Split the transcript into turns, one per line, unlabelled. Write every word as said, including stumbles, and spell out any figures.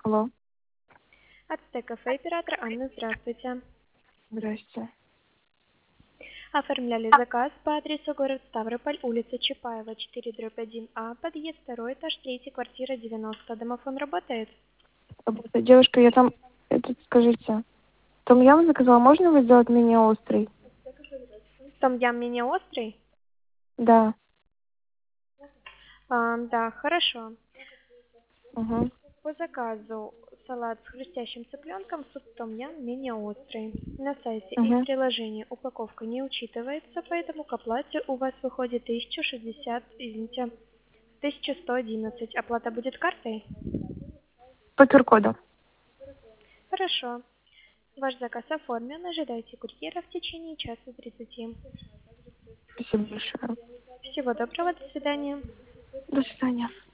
Алло,
Ацтек кафе, оператор Анна, здравствуйте.
здрасте.
Оформляли заказ по адресу город Ставрополь, улица Чапаева, четыре дробь один А, подъезд второй этаж, третья квартира девяносто. Домофон работает?
Работа. Девушка, я там, этот, скажите, том ям заказала, можно его сделать менее острый?
Том ям менее острый?
Да.
А, да, хорошо.
Угу.
По заказу салат с хрустящим цыпленком, суп том ям менее острый. На сайте и
Угу.
приложении упаковка не учитывается, поэтому к оплате у вас выходит тысяча шестьдесят, извините, тысяча сто одиннадцать. Оплата будет картой?
По кью-ар-коду.
Хорошо. Ваш заказ оформлен. Ожидайте курьера в течение часа тридцати.
Спасибо большое.
Всего доброго. До свидания.
До свидания.